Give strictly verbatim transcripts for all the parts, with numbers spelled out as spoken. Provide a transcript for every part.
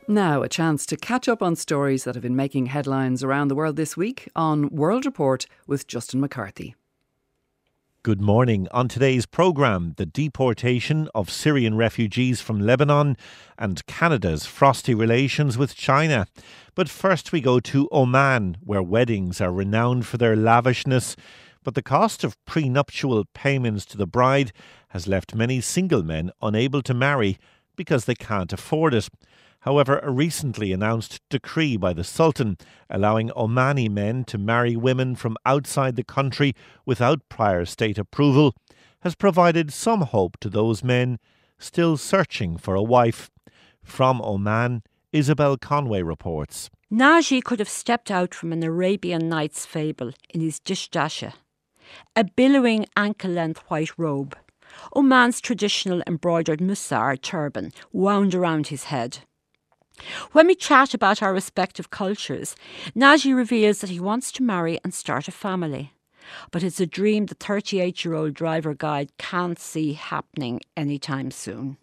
Now, a chance to catch up on stories that have been making headlines around the world this week on World Report with Justin McCarthy. Good morning. On today's programme, the deportation of Syrian refugees from Lebanon and Canada's frosty relations with China. But first we go to Oman, where weddings are renowned for their lavishness. But the cost of prenuptial payments to the bride has left many single men unable to marry because they can't afford it. However, a recently announced decree by the Sultan allowing Omani men to marry women from outside the country without prior state approval has provided some hope to those men still searching for a wife. From Oman, Isabel Conway reports. Naji could have stepped out from an Arabian Nights fable in his dishdasha, a billowing ankle-length white robe, Oman's traditional embroidered musar turban wound around his head. When we chat about our respective cultures, Naji reveals that he wants to marry and start a family. But it's a dream the thirty-eight-year-old driver guide can't see happening anytime soon.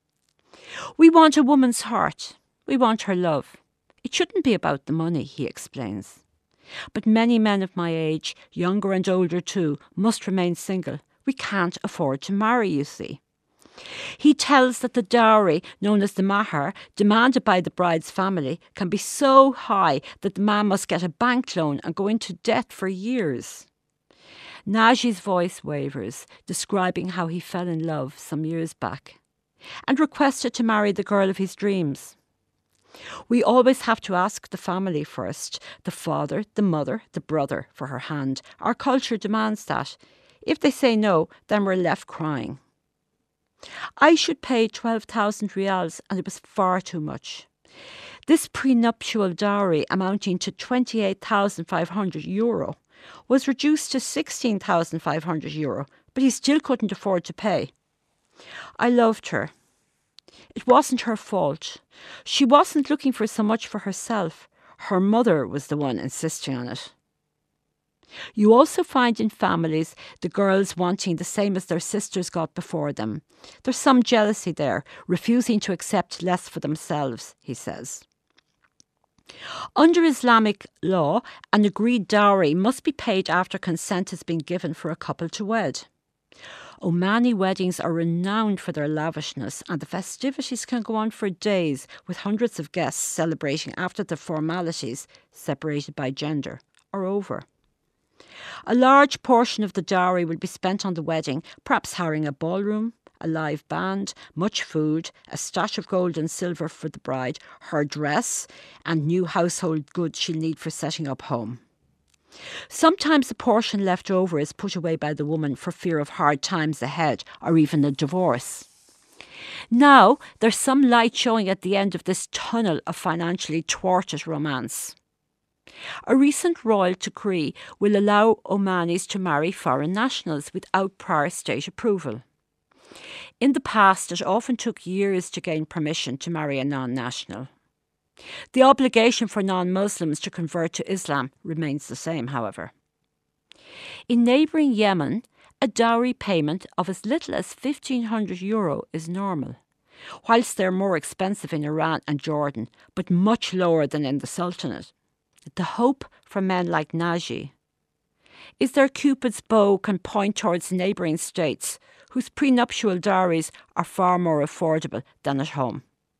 We want a woman's heart. We want her love. It shouldn't be about the money, he explains. But many men of my age, younger and older too, must remain single. We can't afford to marry, you see. He tells that the dowry, known as the mahar, demanded by the bride's family, can be so high that the man must get a bank loan and go into debt for years. Naji's voice wavers, describing how he fell in love some years back and requested to marry the girl of his dreams. We always have to ask the family first, the father, the mother, the brother, for her hand. Our culture demands that. If they say no, then we're left crying. I should pay twelve thousand rials and it was far too much. This prenuptial dowry, amounting to twenty-eight thousand five hundred euro, was reduced to sixteen thousand five hundred euro, but he still couldn't afford to pay. I loved her. It wasn't her fault. She wasn't looking for so much for herself. Her mother was the one insisting on it. You also find in families the girls wanting the same as their sisters got before them. There's some jealousy there, refusing to accept less for themselves, he says. Under Islamic law, an agreed dowry must be paid after consent has been given for a couple to wed. Omani weddings are renowned for their lavishness, and the festivities can go on for days, with hundreds of guests celebrating after the formalities, separated by gender, are over. A large portion of the dowry will be spent on the wedding, perhaps hiring a ballroom, a live band, much food, a stash of gold and silver for the bride, her dress, and new household goods she'll need for setting up home. Sometimes the portion left over is put away by the woman for fear of hard times ahead or even a divorce. Now, there's some light showing at the end of this tunnel of financially thwarted romance. A recent royal decree will allow Omanis to marry foreign nationals without prior state approval. In the past, it often took years to gain permission to marry a non-national. The obligation for non-Muslims to convert to Islam remains the same, however. In neighbouring Yemen, a dowry payment of as little as fifteen hundred euro is normal, whilst they're more expensive in Iran and Jordan, but much lower than in the Sultanate. The hope for men like Naji is their Cupid's bow can point towards neighbouring states whose prenuptial dowries are far more affordable than at home.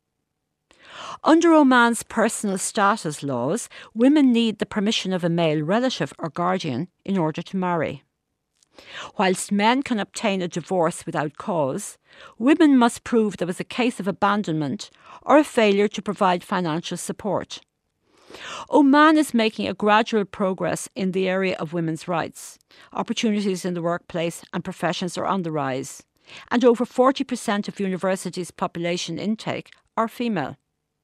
Under Oman's personal status laws, women need the permission of a male relative or guardian in order to marry. Whilst men can obtain a divorce without cause, women must prove there was a case of abandonment or a failure to provide financial support. Oman is making a gradual progress in the area of women's rights. Opportunities in the workplace and professions are on the rise, and over forty percent of universities' population intake are female.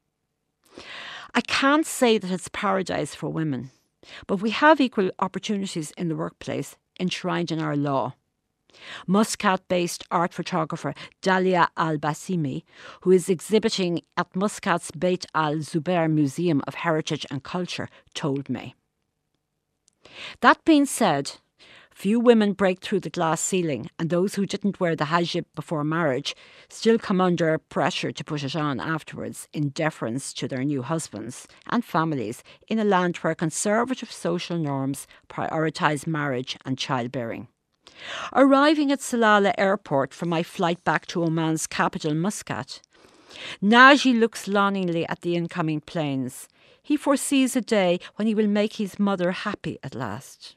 I can't say that it's paradise for women, but we have equal opportunities in the workplace enshrined in our law. Muscat-based art photographer Dalia Al-Basimi, who is exhibiting at Muscat's Beit Al-Zubair Museum of Heritage and Culture, told me. That being said, Few women break through the glass ceiling, and those who didn't wear the hijab before marriage still come under pressure to put it on afterwards in deference to their new husbands and families in a land where conservative social norms prioritise marriage and childbearing. Arriving at Salalah airport for my flight back to Oman's capital, Muscat, Naji looks longingly at the incoming planes. He foresees a day when he will make his mother happy at last.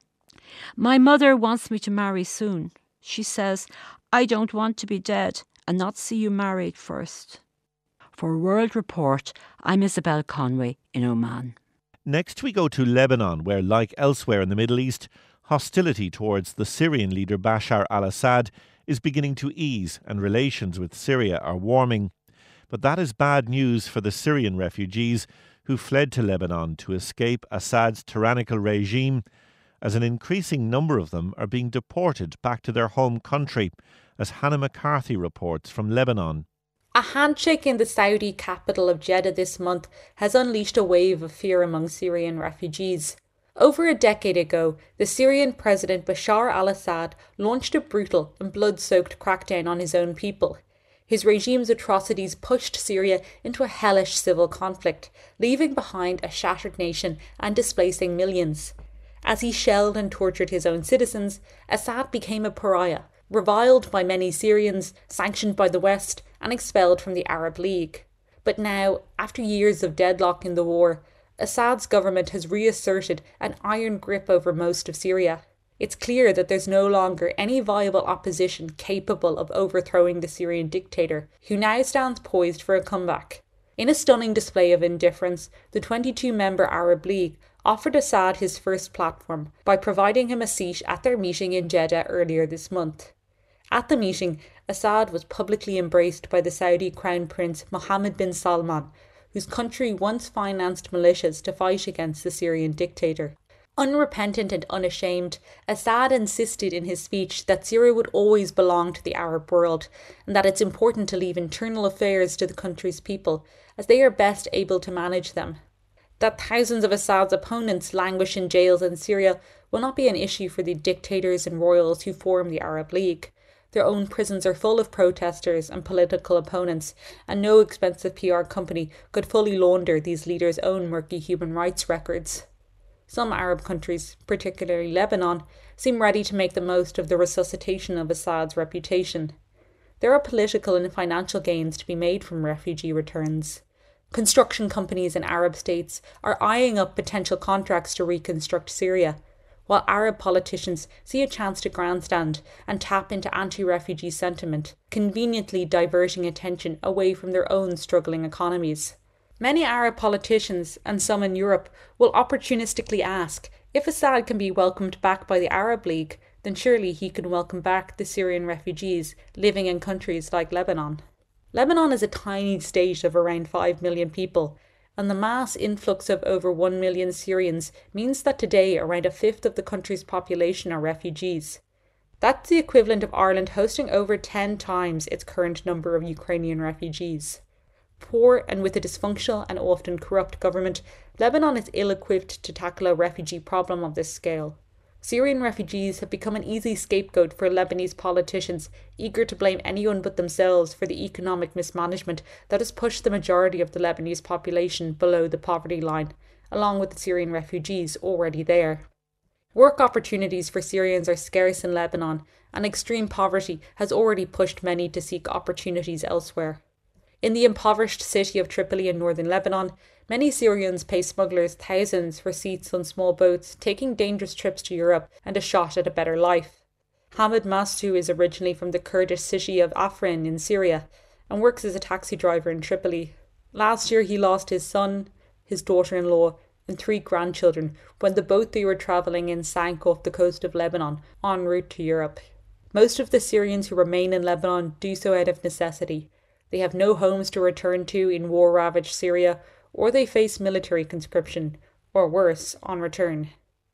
My mother wants me to marry soon. She says, I don't want to be dead and not see you married first. For World Report, I'm Isabel Conway in Oman. Next we go to Lebanon, where, like elsewhere in the Middle East, hostility towards the Syrian leader Bashar al-Assad is beginning to ease and relations with Syria are warming. But that is bad news for the Syrian refugees who fled to Lebanon to escape Assad's tyrannical regime, as an increasing number of them are being deported back to their home country, as Hannah McCarthy reports from Lebanon. A handshake in the Saudi capital of Jeddah this month has unleashed a wave of fear among Syrian refugees. Over a decade ago, the Syrian President Bashar al-Assad launched a brutal and blood-soaked crackdown on his own people. His regime's atrocities pushed Syria into a hellish civil conflict, leaving behind a shattered nation and displacing millions. As he shelled and tortured his own citizens, Assad became a pariah, reviled by many Syrians, sanctioned by the West, and expelled from the Arab League. But now, after years of deadlock in the war, Assad's government has reasserted an iron grip over most of Syria. It's clear that there's no longer any viable opposition capable of overthrowing the Syrian dictator, who now stands poised for a comeback. In a stunning display of indifference, the twenty-two member Arab League offered Assad his first platform by providing him a seat at their meeting in Jeddah earlier this month. At the meeting, Assad was publicly embraced by the Saudi Crown Prince Mohammed bin Salman, whose country once financed militias to fight against the Syrian dictator. Unrepentant and unashamed, Assad insisted in his speech that Syria would always belong to the Arab world, and that it's important to leave internal affairs to the country's people, as they are best able to manage them. That thousands of Assad's opponents languish in jails in Syria will not be an issue for the dictators and royals who form the Arab League. Their own prisons are full of protesters and political opponents, and no expensive P R company could fully launder these leaders' own murky human rights records. Some Arab countries, particularly Lebanon, seem ready to make the most of the resuscitation of Assad's reputation. There are political and financial gains to be made from refugee returns. Construction companies in Arab states are eyeing up potential contracts to reconstruct Syria, while Arab politicians see a chance to grandstand and tap into anti-refugee sentiment, conveniently diverting attention away from their own struggling economies. Many Arab politicians, and some in Europe, will opportunistically ask, if Assad can be welcomed back by the Arab League, then surely he can welcome back the Syrian refugees living in countries like Lebanon. Lebanon is a tiny state of around five million people, and the mass influx of over one million Syrians means that today around a fifth of the country's population are refugees. That's the equivalent of Ireland hosting over ten times its current number of Ukrainian refugees. Poor and with a dysfunctional and often corrupt government, Lebanon is ill-equipped to tackle a refugee problem of this scale. Syrian refugees have become an easy scapegoat for Lebanese politicians, eager to blame anyone but themselves for the economic mismanagement that has pushed the majority of the Lebanese population below the poverty line, along with the Syrian refugees already there. Work opportunities for Syrians are scarce in Lebanon, and extreme poverty has already pushed many to seek opportunities elsewhere. In the impoverished city of Tripoli in northern Lebanon, many Syrians pay smugglers thousands for seats on small boats, taking dangerous trips to Europe and a shot at a better life. Hamid Masu is originally from the Kurdish city of Afrin in Syria and works as a taxi driver in Tripoli. Last year he lost his son, his daughter-in-law and three grandchildren when the boat they were travelling in sank off the coast of Lebanon en route to Europe. Most of the Syrians who remain in Lebanon do so out of necessity. They have no homes to return to in war-ravaged Syria, or they face military conscription, or worse, on return.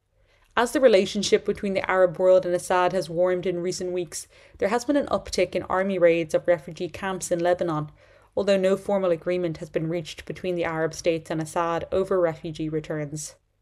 As the relationship between the Arab world and Assad has warmed in recent weeks, there has been an uptick in army raids of refugee camps in Lebanon, although no formal agreement has been reached between the Arab states and Assad over refugee returns.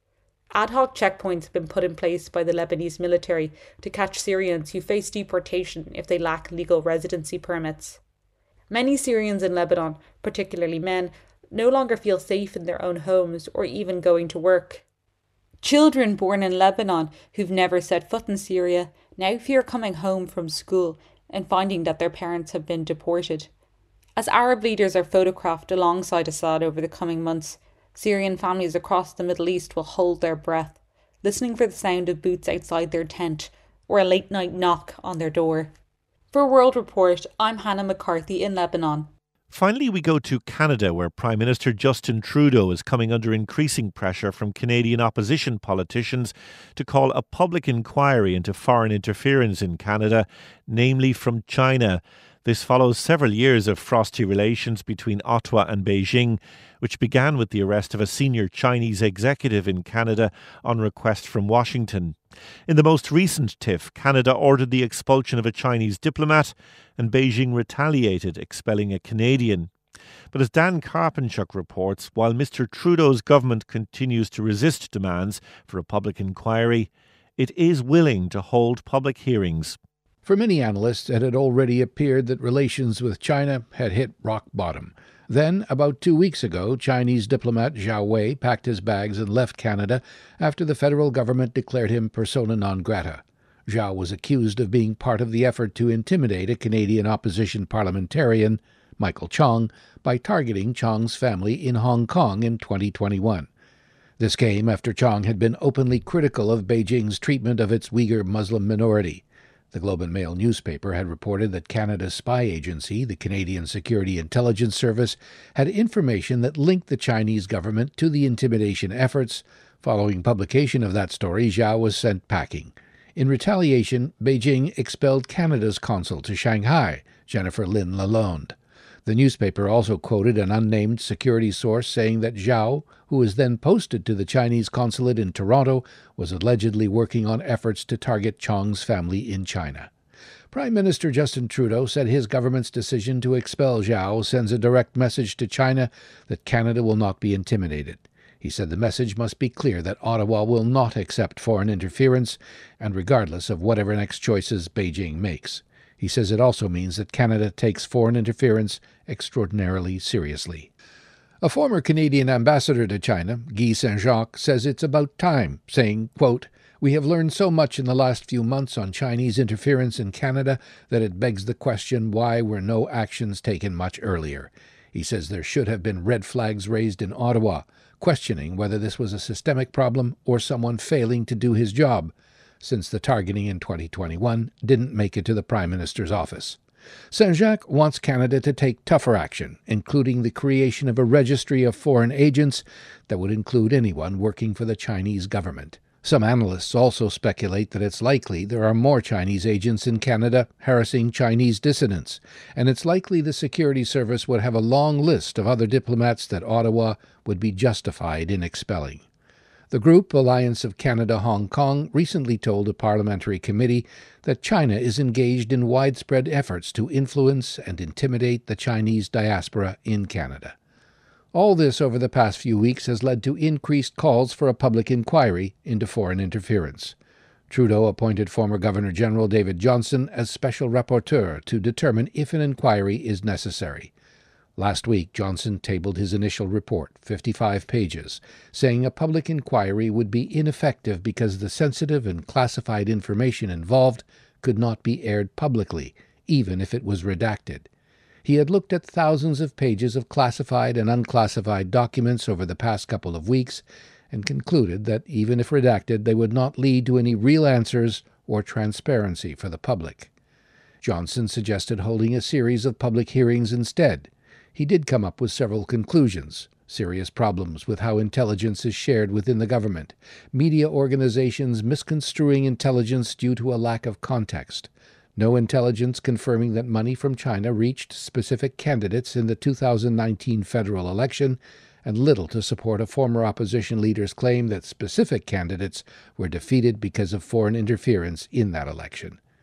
Ad hoc checkpoints have been put in place by the Lebanese military to catch Syrians who face deportation if they lack legal residency permits. Many Syrians in Lebanon, particularly men, no longer feel safe in their own homes or even going to work. Children born in Lebanon who've never set foot in Syria now fear coming home from school and finding that their parents have been deported. As Arab leaders are photographed alongside Assad over the coming months, Syrian families across the Middle East will hold their breath, listening for the sound of boots outside their tent or a late-night knock on their door. For World Report, I'm Hannah McCarthy in Lebanon. Finally, we go to Canada, where Prime Minister Justin Trudeau is coming under increasing pressure from Canadian opposition politicians to call a public inquiry into foreign interference in Canada, namely from China. This follows several years of frosty relations between Ottawa and Beijing, which began with the arrest of a senior Chinese executive in Canada on request from Washington. In the most recent tiff, Canada ordered the expulsion of a Chinese diplomat, and Beijing retaliated, expelling a Canadian. But as Dan Karpenchuk reports, while Mister Trudeau's government continues to resist demands for a public inquiry, it is willing to hold public hearings. For many analysts, it had already appeared that relations with China had hit rock bottom. Then, about two weeks ago, Chinese diplomat Zhao Wei packed his bags and left Canada after the federal government declared him persona non grata. Zhao was accused of being part of the effort to intimidate a Canadian opposition parliamentarian, Michael Chong, by targeting Chong's family in Hong Kong in twenty twenty-one. This came after Chong had been openly critical of Beijing's treatment of its Uyghur Muslim minority. The Globe and Mail newspaper had reported that Canada's spy agency, the Canadian Security Intelligence Service, had information that linked the Chinese government to the intimidation efforts. Following publication of that story, Zhao was sent packing. In retaliation, Beijing expelled Canada's consul to Shanghai, Jennifer Lynn Lalonde. The newspaper also quoted an unnamed security source saying that Zhao, who was then posted to the Chinese consulate in Toronto, was allegedly working on efforts to target Chong's family in China. Prime Minister Justin Trudeau said his government's decision to expel Zhao sends a direct message to China that Canada will not be intimidated. He said the message must be clear that Ottawa will not accept foreign interference, and regardless of whatever next choices Beijing makes. He says it also means that Canada takes foreign interference extraordinarily seriously. A former Canadian ambassador to China, Guy Saint-Jacques, says it's about time, saying, quote, "We have learned so much in the last few months on Chinese interference in Canada that it begs the question why were no actions taken much earlier." He says there should have been red flags raised in Ottawa, questioning whether this was a systemic problem or someone failing to do his job, since the targeting in twenty twenty-one didn't make it to the Prime Minister's office. Saint-Jacques wants Canada to take tougher action, including the creation of a registry of foreign agents that would include anyone working for the Chinese government. Some analysts also speculate that it's likely there are more Chinese agents in Canada harassing Chinese dissidents, and it's likely the security service would have a long list of other diplomats that Ottawa would be justified in expelling. The group, Alliance of Canada-Hong Kong, recently told a parliamentary committee that China is engaged in widespread efforts to influence and intimidate the Chinese diaspora in Canada. All this over the past few weeks has led to increased calls for a public inquiry into foreign interference. Trudeau appointed former Governor-General David Johnston as special rapporteur to determine if an inquiry is necessary. Last week, Johnston tabled his initial report, fifty-five pages, saying a public inquiry would be ineffective because the sensitive and classified information involved could not be aired publicly, even if it was redacted. He had looked at thousands of pages of classified and unclassified documents over the past couple of weeks and concluded that, even if redacted, they would not lead to any real answers or transparency for the public. Johnston suggested holding a series of public hearings instead. He did come up with several conclusions: serious problems with how intelligence is shared within the government, media organizations misconstruing intelligence due to a lack of context, no intelligence confirming that money from China reached specific candidates in the two thousand nineteen federal election, and little to support a former opposition leader's claim that specific candidates were defeated because of foreign interference in that election.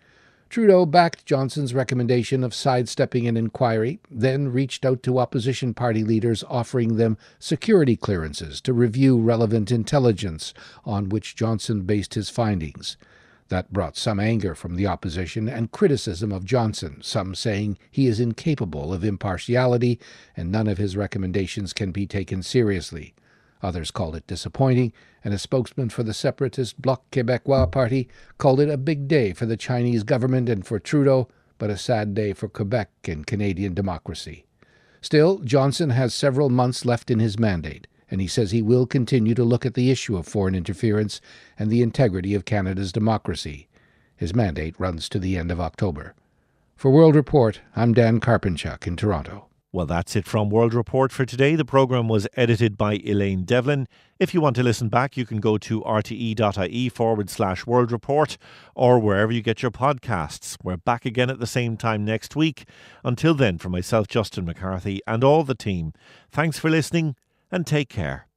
Trudeau backed Johnson's recommendation of sidestepping an inquiry, then reached out to opposition party leaders offering them security clearances to review relevant intelligence on which Johnson based his findings. That brought some anger from the opposition and criticism of Johnson, some saying he is incapable of impartiality and none of his recommendations can be taken seriously. Others called it disappointing, and a spokesman for the separatist Bloc Québécois party called it a big day for the Chinese government and for Trudeau, but a sad day for Quebec and Canadian democracy. Still, Johnson has several months left in his mandate, and he says he will continue to look at the issue of foreign interference and the integrity of Canada's democracy. His mandate runs to the end of October. For World Report, I'm Dan Karpinchuk in Toronto. Well, that's it from World Report for today. The programme was edited by Elaine Devlin. If you want to listen back, you can go to rte.ie forward slash World Report or wherever you get your podcasts. We're back again at the same time next week. Until then, from myself, Justin McCarthy, and all the team, thanks for listening and take care.